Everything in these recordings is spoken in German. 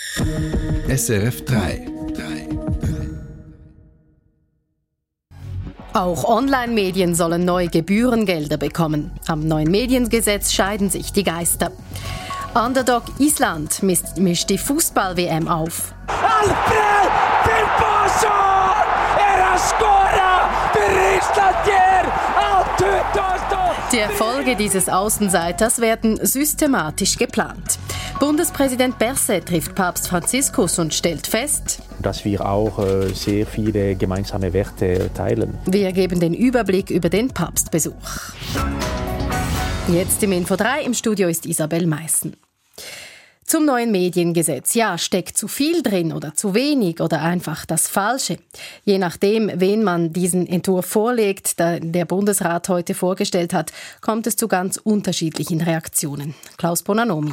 SRF 3. Auch Online-Medien sollen neue Gebührengelder bekommen. Am neuen Mediengesetz scheiden sich die Geister. Underdog Island mischt die Fußball-WM auf. Alfred Filipposo! Era scorra per Island Die Erfolge dieses Außenseiters werden systematisch geplant. Bundespräsident Berset trifft Papst Franziskus und stellt fest, dass wir auch sehr viele gemeinsame Werte teilen. Wir geben den Überblick über den Papstbesuch. Jetzt im Info 3, im Studio ist Isabel Meissen. Zum neuen Mediengesetz. Ja, steckt zu viel drin oder zu wenig oder einfach das Falsche? Je nachdem, wen man diesen Entwurf vorlegt, der Bundesrat heute vorgestellt hat, kommt es zu ganz unterschiedlichen Reaktionen. Klaus Bonanomi.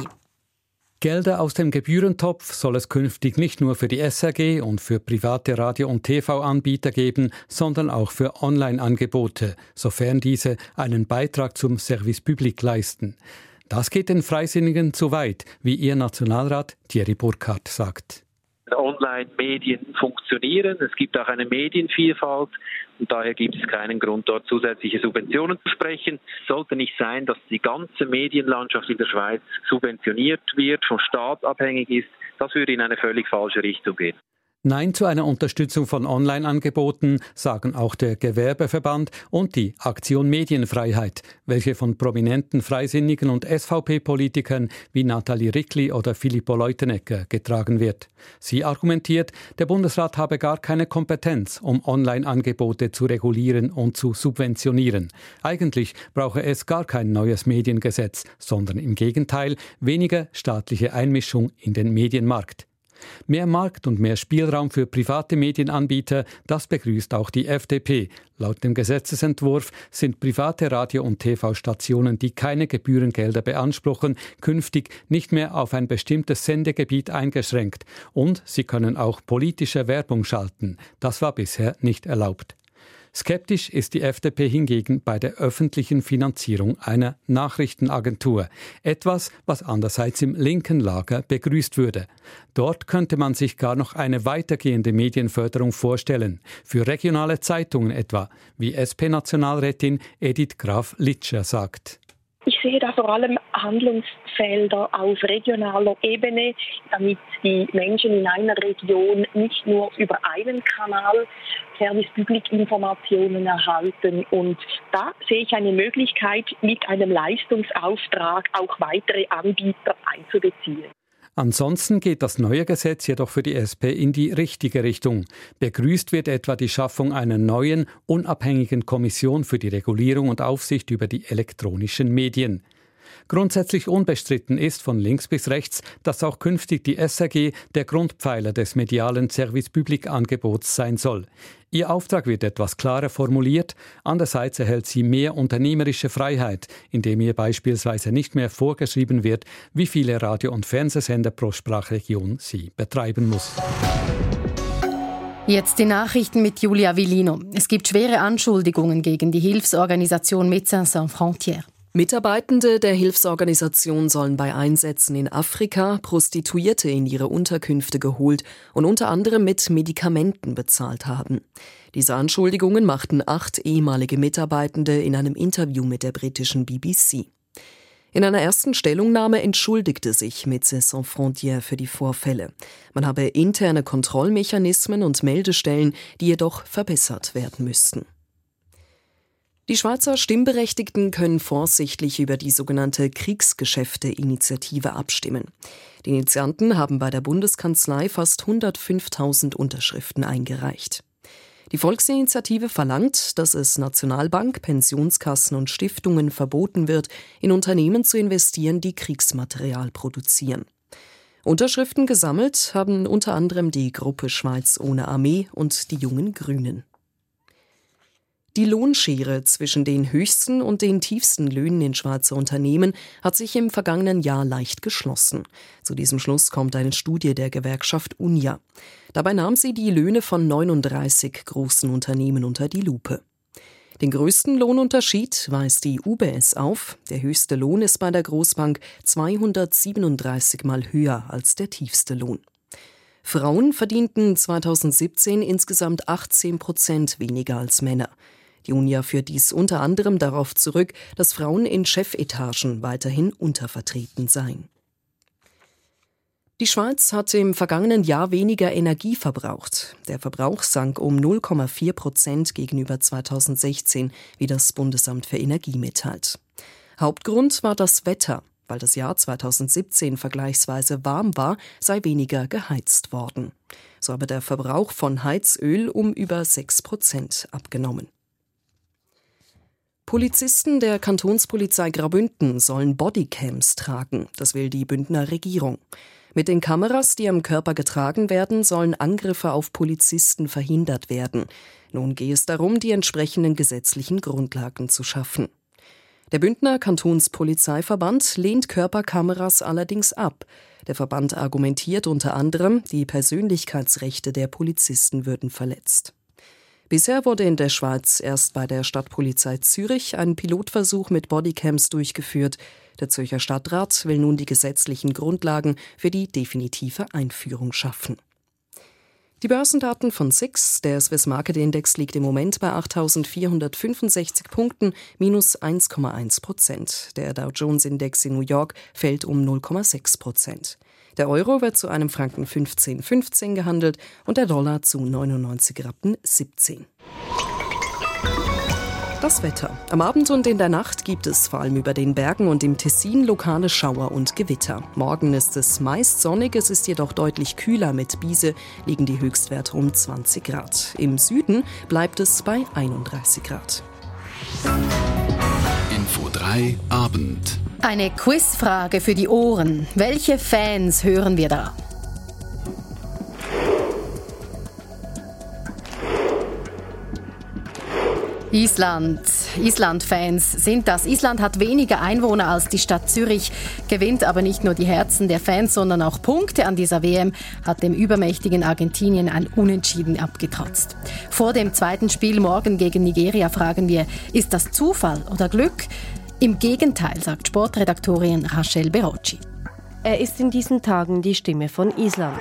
Gelder aus dem Gebührentopf soll es künftig nicht nur für die SRG und für private Radio- und TV-Anbieter geben, sondern auch für Online-Angebote, sofern diese einen Beitrag zum Service Public leisten. Das geht den Freisinnigen zu weit, wie ihr Nationalrat Thierry Burkhardt sagt. Online-Medien funktionieren, es gibt auch eine Medienvielfalt und daher gibt es keinen Grund, dort zusätzliche Subventionen zu sprechen. Es sollte nicht sein, dass die ganze Medienlandschaft in der Schweiz subventioniert wird, vom Staat abhängig ist. Das würde in eine völlig falsche Richtung gehen. Nein zu einer Unterstützung von Online-Angeboten sagen auch der Gewerbeverband und die Aktion Medienfreiheit, welche von prominenten Freisinnigen und SVP-Politikern wie Nathalie Rickli oder Filippo Leutenegger getragen wird. Sie argumentiert, der Bundesrat habe gar keine Kompetenz, um Online-Angebote zu regulieren und zu subventionieren. Eigentlich brauche es gar kein neues Mediengesetz, sondern im Gegenteil weniger staatliche Einmischung in den Medienmarkt. Mehr Markt und mehr Spielraum für private Medienanbieter, das begrüßt auch die FDP. Laut dem Gesetzesentwurf sind private Radio- und TV-Stationen, die keine Gebührengelder beanspruchen, künftig nicht mehr auf ein bestimmtes Sendegebiet eingeschränkt. Und sie können auch politische Werbung schalten. Das war bisher nicht erlaubt. Skeptisch ist die FDP hingegen bei der öffentlichen Finanzierung einer Nachrichtenagentur. Etwas, was andererseits im linken Lager begrüßt würde. Dort könnte man sich gar noch eine weitergehende Medienförderung vorstellen. Für regionale Zeitungen etwa, wie SP-Nationalrätin Edith Graf-Litscher sagt. Ich sehe da vor allem Handlungsfelder auf regionaler Ebene, damit die Menschen in einer Region nicht nur über einen Kanal Service-Public-Informationen erhalten. Und da sehe ich eine Möglichkeit, mit einem Leistungsauftrag auch weitere Anbieter einzubeziehen. Ansonsten geht das neue Gesetz jedoch für die SP in die richtige Richtung. Begrüßt wird etwa die Schaffung einer neuen, unabhängigen Kommission für die Regulierung und Aufsicht über die elektronischen Medien. Grundsätzlich unbestritten ist von links bis rechts, dass auch künftig die SRG der Grundpfeiler des medialen Service-Public-Angebots sein soll. Ihr Auftrag wird etwas klarer formuliert, andererseits erhält sie mehr unternehmerische Freiheit, indem ihr beispielsweise nicht mehr vorgeschrieben wird, wie viele Radio- und Fernsehsender pro Sprachregion sie betreiben muss. Jetzt die Nachrichten mit Julia Villino. Es gibt schwere Anschuldigungen gegen die Hilfsorganisation Médecins Sans Frontières. Mitarbeitende der Hilfsorganisation sollen bei Einsätzen in Afrika Prostituierte in ihre Unterkünfte geholt und unter anderem mit Medikamenten bezahlt haben. Diese Anschuldigungen machten 8 ehemalige Mitarbeitende in einem Interview mit der britischen BBC. In einer ersten Stellungnahme entschuldigte sich Médecins Sans Frontières für die Vorfälle. Man habe interne Kontrollmechanismen und Meldestellen, die jedoch verbessert werden müssten. Die Schweizer Stimmberechtigten können voraussichtlich über die sogenannte Kriegsgeschäfte-Initiative abstimmen. Die Initianten haben bei der Bundeskanzlei fast 105.000 Unterschriften eingereicht. Die Volksinitiative verlangt, dass es Nationalbank, Pensionskassen und Stiftungen verboten wird, in Unternehmen zu investieren, die Kriegsmaterial produzieren. Unterschriften gesammelt haben unter anderem die Gruppe Schweiz ohne Armee und die Jungen Grünen. Die Lohnschere zwischen den höchsten und den tiefsten Löhnen in Schweizer Unternehmen hat sich im vergangenen Jahr leicht geschlossen. Zu diesem Schluss kommt eine Studie der Gewerkschaft Unia. Dabei nahm sie die Löhne von 39 großen Unternehmen unter die Lupe. Den größten Lohnunterschied weist die UBS auf. Der höchste Lohn ist bei der Großbank 237 Mal höher als der tiefste Lohn. Frauen verdienten 2017 insgesamt 18% weniger als Männer. Die UNIA führt dies unter anderem darauf zurück, dass Frauen in Chefetagen weiterhin untervertreten seien. Die Schweiz hat im vergangenen Jahr weniger Energie verbraucht. Der Verbrauch sank um 0,4% gegenüber 2016, wie das Bundesamt für Energie mitteilt. Hauptgrund war das Wetter. Weil das Jahr 2017 vergleichsweise warm war, sei weniger geheizt worden. So habe der Verbrauch von Heizöl um über 6% abgenommen. Polizisten der Kantonspolizei Graubünden sollen Bodycams tragen. Das will die Bündner Regierung. Mit den Kameras, die am Körper getragen werden, sollen Angriffe auf Polizisten verhindert werden. Nun gehe es darum, die entsprechenden gesetzlichen Grundlagen zu schaffen. Der Bündner Kantonspolizeiverband lehnt Körperkameras allerdings ab. Der Verband argumentiert unter anderem, die Persönlichkeitsrechte der Polizisten würden verletzt. Bisher wurde in der Schweiz erst bei der Stadtpolizei Zürich ein Pilotversuch mit Bodycams durchgeführt. Der Zürcher Stadtrat will nun die gesetzlichen Grundlagen für die definitive Einführung schaffen. Die Börsendaten von SIX, der Swiss Market Index, liegt im Moment bei 8.465 Punkten, minus 1,1%. Der Dow Jones Index in New York fällt um 0,6%. Der Euro wird zu einem Franken 15,15 gehandelt und der Dollar zu 99 Rappen 17. Das Wetter. Am Abend und in der Nacht gibt es vor allem über den Bergen und im Tessin lokale Schauer und Gewitter. Morgen ist es meist sonnig, es ist jedoch deutlich kühler. Mit Biese liegen die Höchstwerte um 20 Grad. Im Süden bleibt es bei 31 Grad. Info 3 Abend. Eine Quizfrage für die Ohren. Welche Fans hören wir da? Island-Fans sind das. Island hat weniger Einwohner als die Stadt Zürich, gewinnt aber nicht nur die Herzen der Fans, sondern auch Punkte an dieser WM, hat dem übermächtigen Argentinien ein Unentschieden abgetrotzt. Vor dem zweiten Spiel morgen gegen Nigeria fragen wir, ist das Zufall oder Glück? Im Gegenteil, sagt Sportredaktorin Rachel Berocci. Er ist in diesen Tagen die Stimme von Island.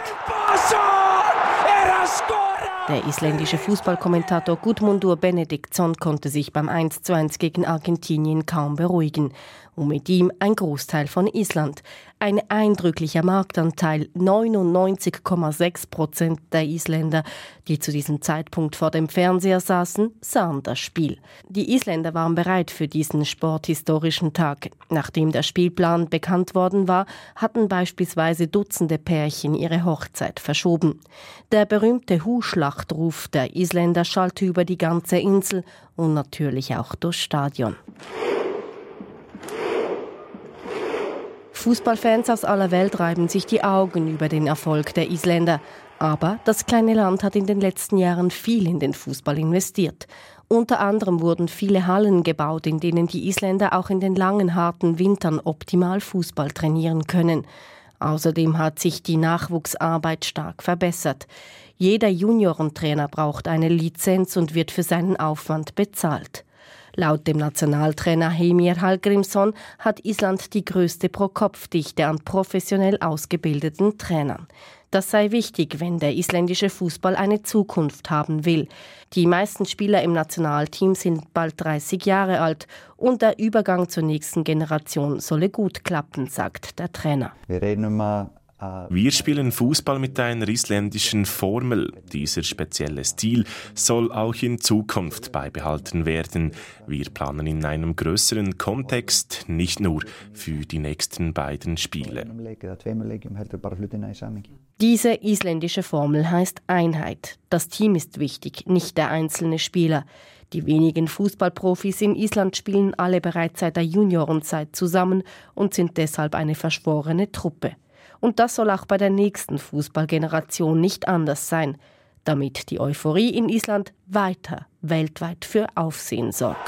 Der isländische Fußballkommentator Gudmundur Benediktsson konnte sich beim 1:1 gegen Argentinien kaum beruhigen. Und mit ihm ein Großteil von Island. Ein eindrücklicher Marktanteil, 99,6% der Isländer, die zu diesem Zeitpunkt vor dem Fernseher saßen, sahen das Spiel. Die Isländer waren bereit für diesen sporthistorischen Tag. Nachdem der Spielplan bekannt worden war, hatten beispielsweise Dutzende Pärchen ihre Hochzeit verschoben. Der berühmte Hu-Schlachtruf der Isländer schallte über die ganze Insel und natürlich auch durchs Stadion. Fußballfans aus aller Welt reiben sich die Augen über den Erfolg der Isländer. Aber das kleine Land hat in den letzten Jahren viel in den Fußball investiert. Unter anderem wurden viele Hallen gebaut, in denen die Isländer auch in den langen, harten Wintern optimal Fußball trainieren können. Außerdem hat sich die Nachwuchsarbeit stark verbessert. Jeder Juniorentrainer braucht eine Lizenz und wird für seinen Aufwand bezahlt. Laut dem Nationaltrainer Heimir Hallgrímsson hat Island die größte Pro-Kopf-Dichte an professionell ausgebildeten Trainern. Das sei wichtig, wenn der isländische Fußball eine Zukunft haben will. Die meisten Spieler im Nationalteam sind bald 30 Jahre alt und der Übergang zur nächsten Generation solle gut klappen, sagt der Trainer. Wir spielen Fußball mit einer isländischen Formel. Dieser spezielle Stil soll auch in Zukunft beibehalten werden. Wir planen in einem größeren Kontext, nicht nur für die nächsten beiden Spiele. Diese isländische Formel heißt Einheit. Das Team ist wichtig, nicht der einzelne Spieler. Die wenigen Fußballprofis in Island spielen alle bereits seit der Juniorenzeit zusammen und sind deshalb eine verschworene Truppe. Und das soll auch bei der nächsten Fußballgeneration nicht anders sein, damit die Euphorie in Island weiter weltweit für Aufsehen sorgt.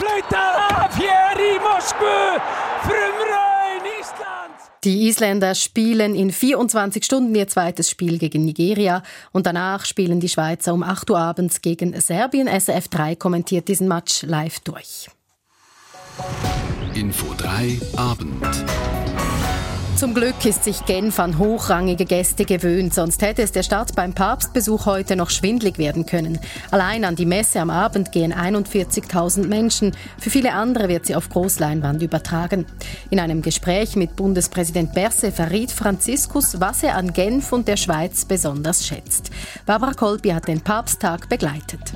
Die Isländer spielen in 24 Stunden ihr zweites Spiel gegen Nigeria und danach spielen die Schweizer um 8 Uhr abends gegen Serbien. SRF 3 kommentiert diesen Match live durch. Info 3 Abend. Zum Glück ist sich Genf an hochrangige Gäste gewöhnt, sonst hätte es der Stadt beim Papstbesuch heute noch schwindlig werden können. Allein an die Messe am Abend gehen 41.000 Menschen. Für viele andere wird sie auf Großleinwand übertragen. In einem Gespräch mit Bundespräsident Berset verriet Franziskus, was er an Genf und der Schweiz besonders schätzt. Barbara Kolpi hat den Papsttag begleitet.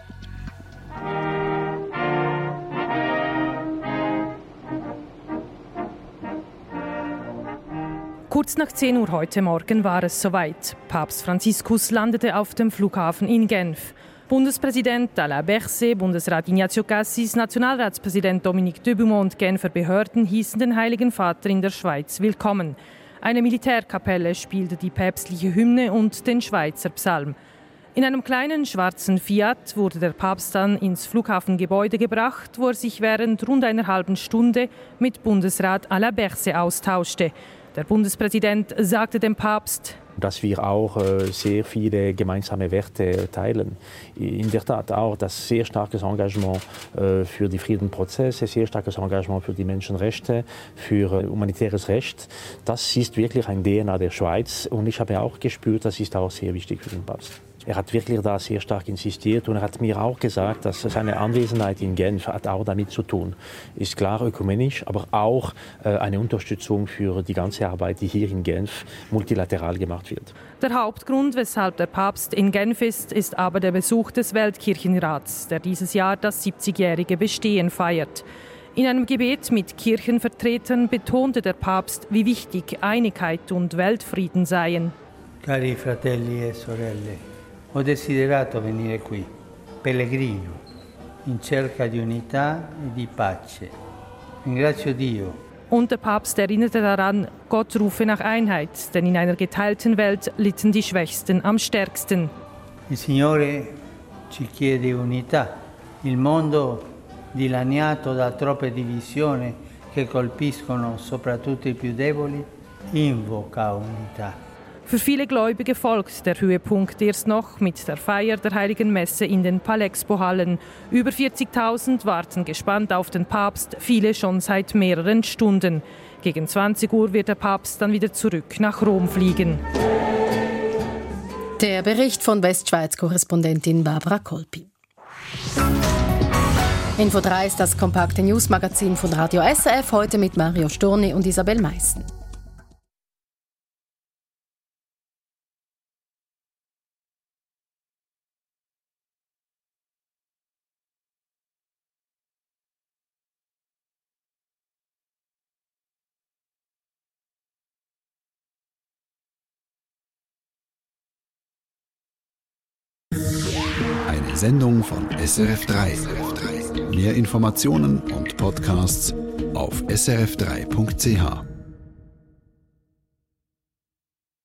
Kurz nach 10 Uhr heute Morgen war es soweit. Papst Franziskus landete auf dem Flughafen in Genf. Bundespräsident Alain Berset, Bundesrat Ignazio Cassis, Nationalratspräsident Dominique de Beaumont und Genfer Behörden hießen den Heiligen Vater in der Schweiz willkommen. Eine Militärkapelle spielte die päpstliche Hymne und den Schweizer Psalm. In einem kleinen schwarzen Fiat wurde der Papst dann ins Flughafengebäude gebracht, wo er sich während rund einer halben Stunde mit Bundesrat Alain Berset austauschte. Der Bundespräsident sagte dem Papst, dass wir auch sehr viele gemeinsame Werte teilen. In der Tat auch das sehr starkes Engagement für die Friedensprozesse, sehr starkes Engagement für die Menschenrechte, für humanitäres Recht. Das ist wirklich ein DNA der Schweiz und ich habe auch gespürt, das ist auch sehr wichtig für den Papst. Er hat wirklich da sehr stark insistiert und er hat mir auch gesagt, dass seine Anwesenheit in Genf hat auch damit zu tun. Ist klar ökumenisch, aber auch eine Unterstützung für die ganze Arbeit, die hier in Genf multilateral gemacht wird. Der Hauptgrund, weshalb der Papst in Genf ist aber der Besuch des Weltkirchenrats, der dieses Jahr das 70-jährige Bestehen feiert. In einem Gebet mit Kirchenvertretern betonte der Papst, wie wichtig Einigkeit und Weltfrieden seien. Cari fratelli e sorelle, ho desiderato venire qui, pellegrino, in cerca di unità e di pace. Ringrazio Dio. Und der Papst erinnerte daran, Gott rufe nach Einheit, denn in einer geteilten Welt litten die Schwächsten am stärksten. Il Signore ci chiede unità. Il mondo dilaniato da troppe divisioni che colpiscono soprattutto i più deboli invoca unità. Für viele Gläubige folgt der Höhepunkt erst noch mit der Feier der Heiligen Messe in den Palexpo-Hallen. Über 40.000 warten gespannt auf den Papst, viele schon seit mehreren Stunden. Gegen 20 Uhr wird der Papst dann wieder zurück nach Rom fliegen. Der Bericht von Westschweiz-Korrespondentin Barbara Kolpi. Info 3 ist das kompakte Newsmagazin von Radio SRF, heute mit Mario Storni und Isabel Meissen. Eine Sendung von SRF3. Mehr Informationen und Podcasts auf srf3.ch.